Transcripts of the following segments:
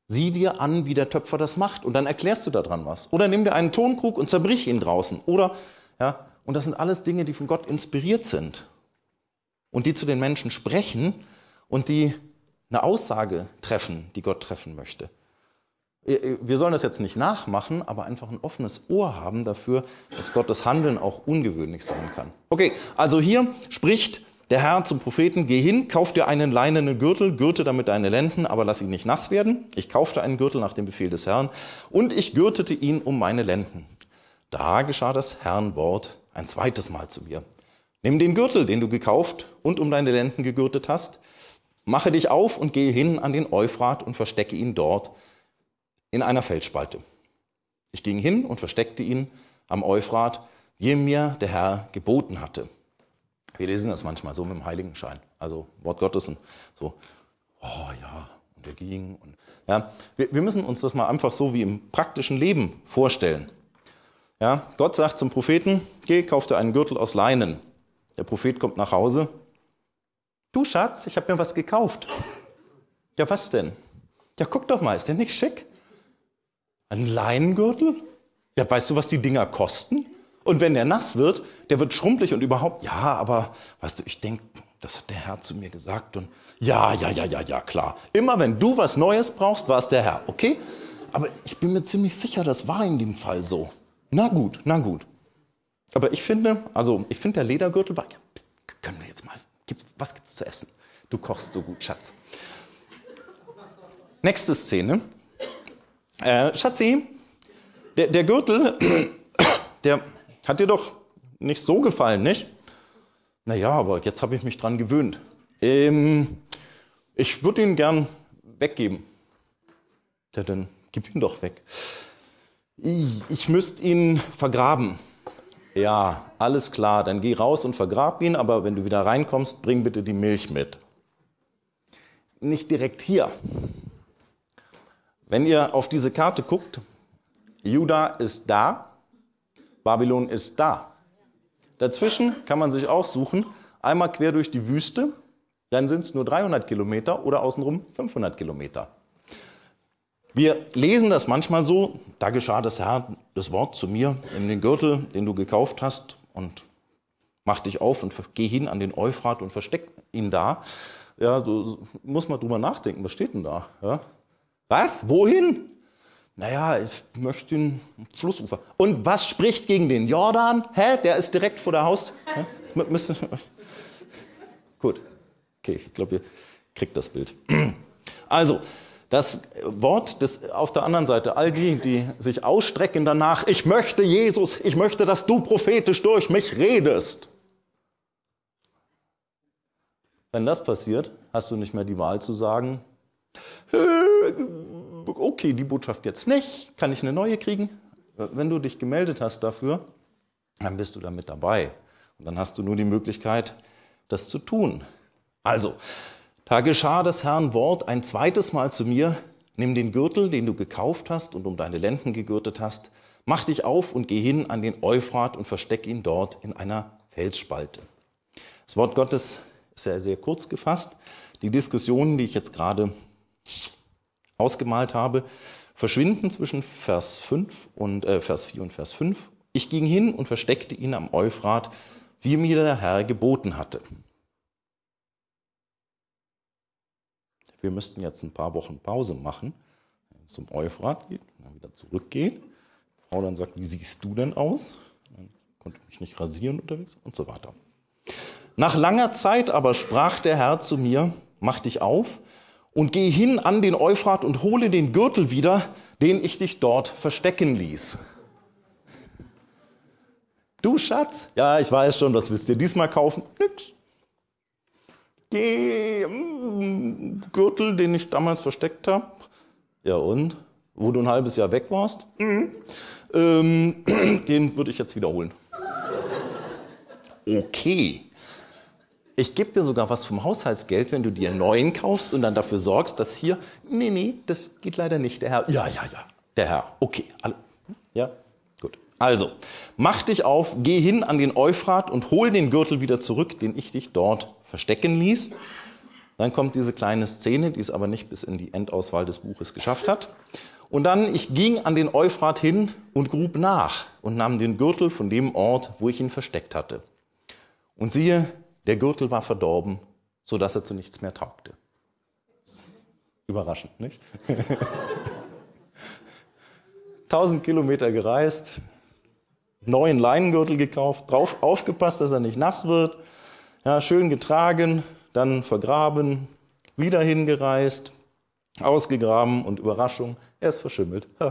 Sieh dir an, wie der Töpfer das macht und dann erklärst du daran was. Oder nimm dir einen Tonkrug und zerbrich ihn draußen. Oder, ja, und das sind alles Dinge, die von Gott inspiriert sind und die zu den Menschen sprechen und die eine Aussage treffen, die Gott treffen möchte. Wir sollen das jetzt nicht nachmachen, aber einfach ein offenes Ohr haben dafür, dass Gottes Handeln auch ungewöhnlich sein kann. Okay, also hier spricht der Herr zum Propheten: Geh hin, kauf dir einen leinenen Gürtel, gürte damit deine Lenden, aber lass ihn nicht nass werden. Ich kaufte einen Gürtel nach dem Befehl des Herrn und ich gürtete ihn um meine Lenden. Da geschah das Herrn Wort ein zweites Mal zu mir. Nimm den Gürtel, den du gekauft und um deine Lenden gegürtet hast, mache dich auf und gehe hin an den Euphrat und verstecke ihn dort in einer Felsspalte. Ich ging hin und versteckte ihn am Euphrat, wie mir der Herr geboten hatte. Wir lesen das manchmal so mit dem Heiligenschein, also Wort Gottes und so, oh ja, und er ging. Und, ja, wir müssen uns das mal einfach so wie im praktischen Leben vorstellen. Ja, Gott sagt zum Propheten: Geh, kauf dir einen Gürtel aus Leinen. Der Prophet kommt nach Hause. Du Schatz, ich habe mir was gekauft. Ja, was denn? Ja, guck doch mal, ist der nicht schick? Ein Leinengürtel? Ja, weißt du, was die Dinger kosten? Und wenn der nass wird, der wird schrumpelig und überhaupt, ja, aber, weißt du, ich denke, das hat der Herr zu mir gesagt und ja, klar. Immer wenn du was Neues brauchst, war es der Herr, okay? Aber ich bin mir ziemlich sicher, das war in dem Fall so. Na gut. Aber ich finde, der Ledergürtel war, ja, können wir jetzt mal, was gibt's zu essen? Du kochst so gut, Schatz. Nächste Szene. Schatzi, der Gürtel, der hat dir doch nicht so gefallen, nicht? Naja, aber jetzt habe ich mich dran gewöhnt. Ich würde ihn gern weggeben. Ja, dann gib ihn doch weg. Ich müsste ihn vergraben. Ja, alles klar, dann geh raus und vergrab ihn, aber wenn du wieder reinkommst, bring bitte die Milch mit. Nicht direkt hier. Wenn ihr auf diese Karte guckt, Juda ist da, Babylon ist da. Dazwischen kann man sich aussuchen, einmal quer durch die Wüste, dann sind es nur 300 Kilometer oder außenrum 500 Kilometer. Wir lesen das manchmal so: Da geschah das Herr, das Wort zu mir, in den Gürtel, den du gekauft hast, und mach dich auf und geh hin an den Euphrat und versteck ihn da. Ja, so muss man drüber nachdenken, was steht denn da? Ja? Was? Wohin? Naja, ich möchte den Flussufer. Und was spricht gegen den Jordan? Der ist direkt vor der Haustür. Gut, okay, ich glaube, ihr kriegt das Bild. Also, das Wort auf der anderen Seite, all die sich ausstrecken danach: Ich möchte Jesus, ich möchte, dass du prophetisch durch mich redest. Wenn das passiert, hast du nicht mehr die Wahl zu sagen: Okay, die Botschaft jetzt nicht, kann ich eine neue kriegen? Wenn du dich gemeldet hast dafür, dann bist du damit dabei. Und dann hast du nur die Möglichkeit, das zu tun. Also, da geschah des Herrn Wort ein zweites Mal zu mir: Nimm den Gürtel, den du gekauft hast und um deine Lenden gegürtet hast, mach dich auf und geh hin an den Euphrat und versteck ihn dort in einer Felsspalte. Das Wort Gottes ist ja sehr kurz gefasst. Die Diskussionen, die ich jetzt gerade ausgemalt habe, verschwinden zwischen Vers 4 und Vers 5. Ich ging hin und versteckte ihn am Euphrat, wie mir der Herr geboten hatte. Wir müssten jetzt ein paar Wochen Pause machen, zum Euphrat geht, dann wieder zurückgehen. Die Frau dann sagt: Wie siehst du denn aus? Dann konnte ich mich nicht rasieren unterwegs und so weiter. Nach langer Zeit aber sprach der Herr zu mir: Mach dich auf und geh hin an den Euphrat und hole den Gürtel wieder, den ich dich dort verstecken ließ. Du Schatz, ja, ich weiß schon, was willst du dir diesmal kaufen? Nix. Geh, Gürtel, den ich damals versteckt habe. Ja und? Wo du ein halbes Jahr weg warst? Den würde ich jetzt wiederholen. Okay. Ich gebe dir sogar was vom Haushaltsgeld, wenn du dir einen neuen kaufst und dann dafür sorgst, dass hier, nee, das geht leider nicht, der Herr. Ja, der Herr. Okay, ja, gut. Also, mach dich auf, geh hin an den Euphrat und hol den Gürtel wieder zurück, den ich dich dort verstecken ließ. Dann kommt diese kleine Szene, die es aber nicht bis in die Endauswahl des Buches geschafft hat. Und dann, ich ging an den Euphrat hin und grub nach und nahm den Gürtel von dem Ort, wo ich ihn versteckt hatte. Und siehe, der Gürtel war verdorben, sodass er zu nichts mehr taugte. Überraschend, nicht? 1000 Kilometer gereist, neuen Leinengürtel gekauft, drauf aufgepasst, dass er nicht nass wird, ja, schön getragen, dann vergraben, wieder hingereist, ausgegraben und Überraschung, er ist verschimmelt. Ja.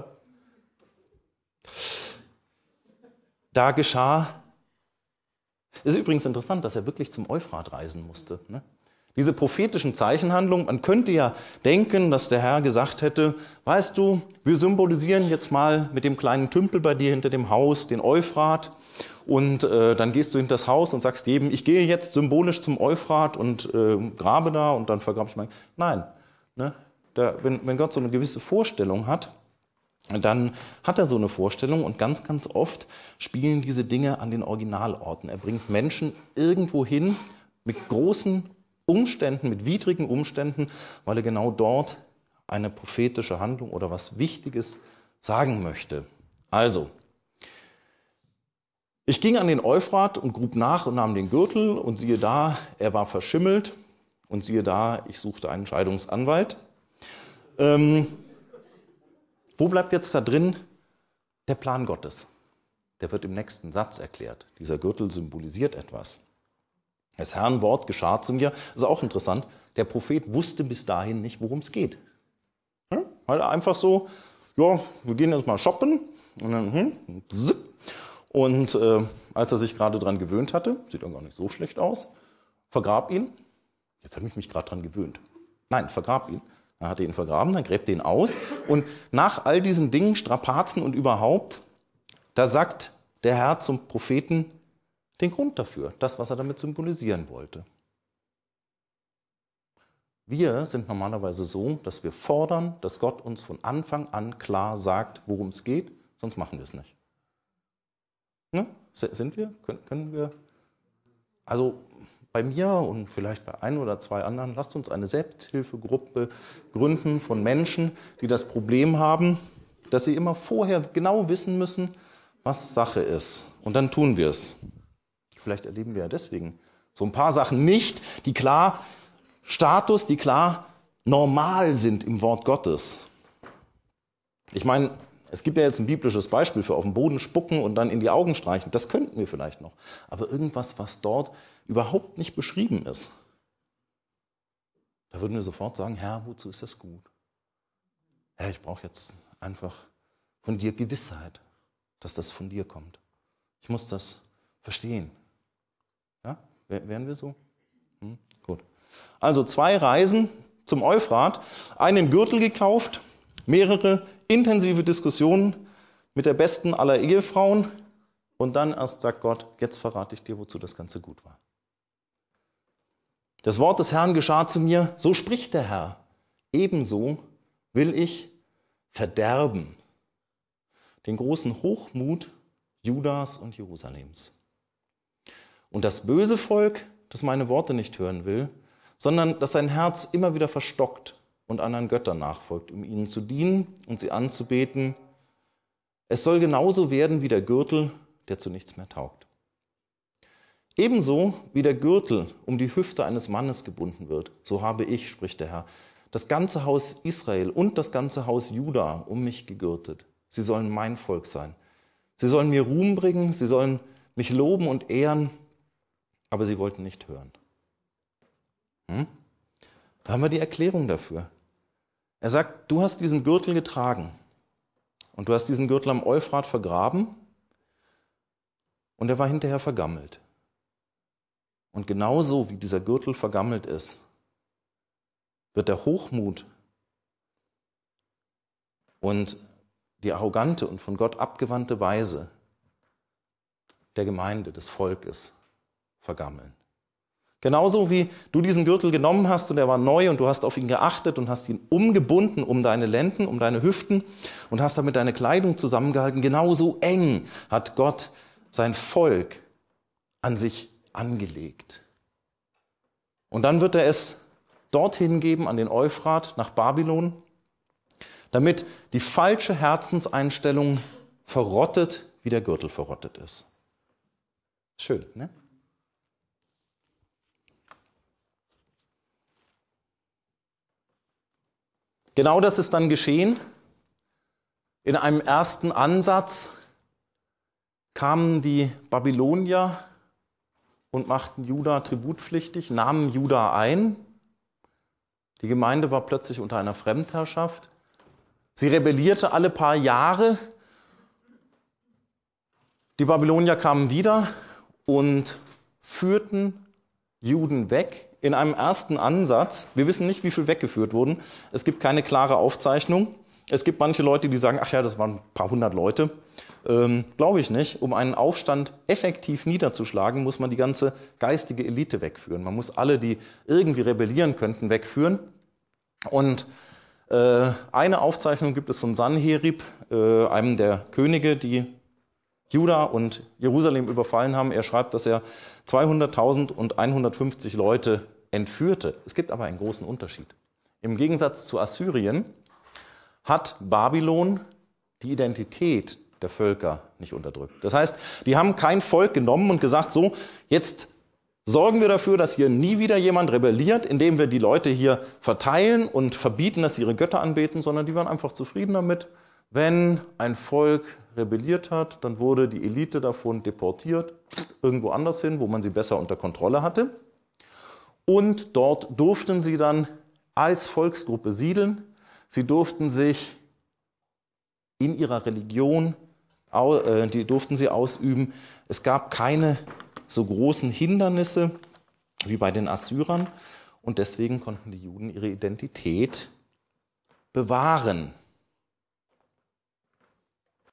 Da geschah, ist übrigens interessant, dass er wirklich zum Euphrat reisen musste. Ne? Diese prophetischen Zeichenhandlungen, man könnte ja denken, dass der Herr gesagt hätte, weißt du, wir symbolisieren jetzt mal mit dem kleinen Tümpel bei dir hinter dem Haus den Euphrat und dann gehst du hinter das Haus und sagst jedem, ich gehe jetzt symbolisch zum Euphrat und grabe da und dann vergrabe ich mein... Nein, ne? Wenn Gott so eine gewisse Vorstellung hat, dann hat er so eine Vorstellung und ganz, ganz oft spielen diese Dinge an den Originalorten. Er bringt Menschen irgendwo hin mit großen Umständen, mit widrigen Umständen, weil er genau dort eine prophetische Handlung oder was Wichtiges sagen möchte. Also, ich ging an den Euphrat und grub nach und nahm den Gürtel und siehe da, er war verschimmelt und siehe da, ich suchte einen Scheidungsanwalt. Wo bleibt jetzt da drin der Plan Gottes? Der wird im nächsten Satz erklärt. Dieser Gürtel symbolisiert etwas. Das Herrn Wort geschah zu mir. Das ist auch interessant. Der Prophet wusste bis dahin nicht, worum es geht. Halt einfach so, ja, wir gehen jetzt mal shoppen. Und dann, und als er sich gerade dran gewöhnt hatte, sieht er gar nicht so schlecht aus, vergrab ihn. Jetzt habe ich mich gerade dran gewöhnt. Nein, vergrab ihn. Dann hat er ihn vergraben, dann gräbt er ihn aus. Und nach all diesen Dingen, Strapazen und überhaupt, da sagt der Herr zum Propheten den Grund dafür, das, was er damit symbolisieren wollte. Wir sind normalerweise so, dass wir fordern, dass Gott uns von Anfang an klar sagt, worum es geht, sonst machen wir es nicht. Ne? Sind wir? Können wir? Also bei mir und vielleicht bei ein oder zwei anderen, lasst uns eine Selbsthilfegruppe gründen von Menschen, die das Problem haben, dass sie immer vorher genau wissen müssen, was Sache ist. Und dann tun wir es. Vielleicht erleben wir ja deswegen so ein paar Sachen nicht, die klar Status, die klar normal sind im Wort Gottes. Ich meine, es gibt ja jetzt ein biblisches Beispiel für auf den Boden spucken und dann in die Augen streichen. Das könnten wir vielleicht noch. Aber irgendwas, was dort überhaupt nicht beschrieben ist, da würden wir sofort sagen, Herr, wozu ist das gut? Herr, ich brauche jetzt einfach von dir Gewissheit, dass das von dir kommt. Ich muss das verstehen. Ja? Wären wir so? Gut. Also 2 Reisen zum Euphrat, einen Gürtel gekauft, mehrere intensive Diskussionen mit der besten aller Ehefrauen und dann erst sagt Gott, jetzt verrate ich dir, wozu das Ganze gut war. Das Wort des Herrn geschah zu mir, so spricht der Herr, ebenso will ich verderben den großen Hochmut Judas und Jerusalems. Und das böse Volk, das meine Worte nicht hören will, sondern das sein Herz immer wieder verstockt und anderen Göttern nachfolgt, um ihnen zu dienen und sie anzubeten. Es soll genauso werden wie der Gürtel, der zu nichts mehr taugt. Ebenso wie der Gürtel um die Hüfte eines Mannes gebunden wird, so habe ich, spricht der Herr, das ganze Haus Israel und das ganze Haus Juda um mich gegürtet. Sie sollen mein Volk sein. Sie sollen mir Ruhm bringen, sie sollen mich loben und ehren, aber sie wollten nicht hören. Da haben wir die Erklärung dafür. Er sagt, du hast diesen Gürtel getragen und du hast diesen Gürtel am Euphrat vergraben und er war hinterher vergammelt. Und genauso wie dieser Gürtel vergammelt ist, wird der Hochmut und die arrogante und von Gott abgewandte Weise der Gemeinde, des Volkes vergammeln. Genauso wie du diesen Gürtel genommen hast und er war neu und du hast auf ihn geachtet und hast ihn umgebunden um deine Lenden, um deine Hüften und hast damit deine Kleidung zusammengehalten, genauso eng hat Gott sein Volk an sich angelegt. Und dann wird er es dorthin geben, an den Euphrat, nach Babylon, damit die falsche Herzenseinstellung verrottet, wie der Gürtel verrottet ist. Schön, ne? Genau das ist dann geschehen. In einem ersten Ansatz kamen die Babylonier und machten Juda tributpflichtig, nahmen Juda ein. Die Gemeinde war plötzlich unter einer Fremdherrschaft. Sie rebellierte alle paar Jahre. Die Babylonier kamen wieder und führten Juden weg. In einem ersten Ansatz, wir wissen nicht, wie viel weggeführt wurden. Es gibt keine klare Aufzeichnung. Es gibt manche Leute, die sagen, ach ja, das waren ein paar hundert Leute. Glaube ich nicht. Um einen Aufstand effektiv niederzuschlagen, muss man die ganze geistige Elite wegführen. Man muss alle, die irgendwie rebellieren könnten, wegführen. Und eine Aufzeichnung gibt es von Sanherib, einem der Könige, die Juda und Jerusalem überfallen haben. Er schreibt, dass er 200.000 und 150 Leute entführte. Es gibt aber einen großen Unterschied. Im Gegensatz zu Assyrien hat Babylon die Identität der Völker nicht unterdrückt. Das heißt, die haben kein Volk genommen und gesagt, so, jetzt sorgen wir dafür, dass hier nie wieder jemand rebelliert, indem wir die Leute hier verteilen und verbieten, dass sie ihre Götter anbeten, sondern die waren einfach zufrieden damit. Wenn ein Volk rebelliert hat, dann wurde die Elite davon deportiert, irgendwo anders hin, wo man sie besser unter Kontrolle hatte. Und dort durften sie dann als Volksgruppe siedeln. Sie durften sich in ihrer Religion, die durften sie ausüben. Es gab keine so großen Hindernisse wie bei den Assyrern. Und deswegen konnten die Juden ihre Identität bewahren.